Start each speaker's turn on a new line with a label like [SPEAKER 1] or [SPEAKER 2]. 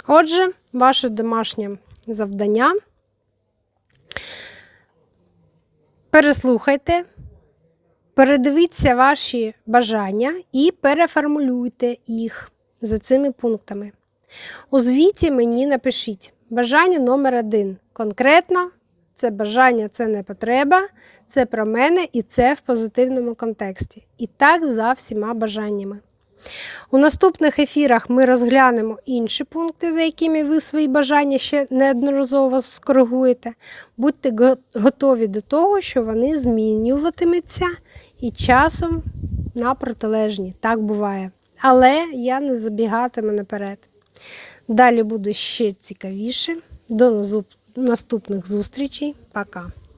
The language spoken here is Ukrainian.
[SPEAKER 1] Отже, ваше домашнє завдання. Переслухайте, передивіться ваші бажання і переформулюйте їх за цими пунктами. У звіті мені напишіть бажання номер 1. Конкретно, це бажання, це не потреба, це про мене і це в позитивному контексті. І так за всіма бажаннями. У наступних ефірах ми розглянемо інші пункти, за якими ви свої бажання ще неодноразово скоригуєте. Будьте готові до того, що вони змінюватимуться і часом на протилежні. Так буває. Але я не забігатиму наперед. Далі буде ще цікавіше. До наступних зустрічей. Пока.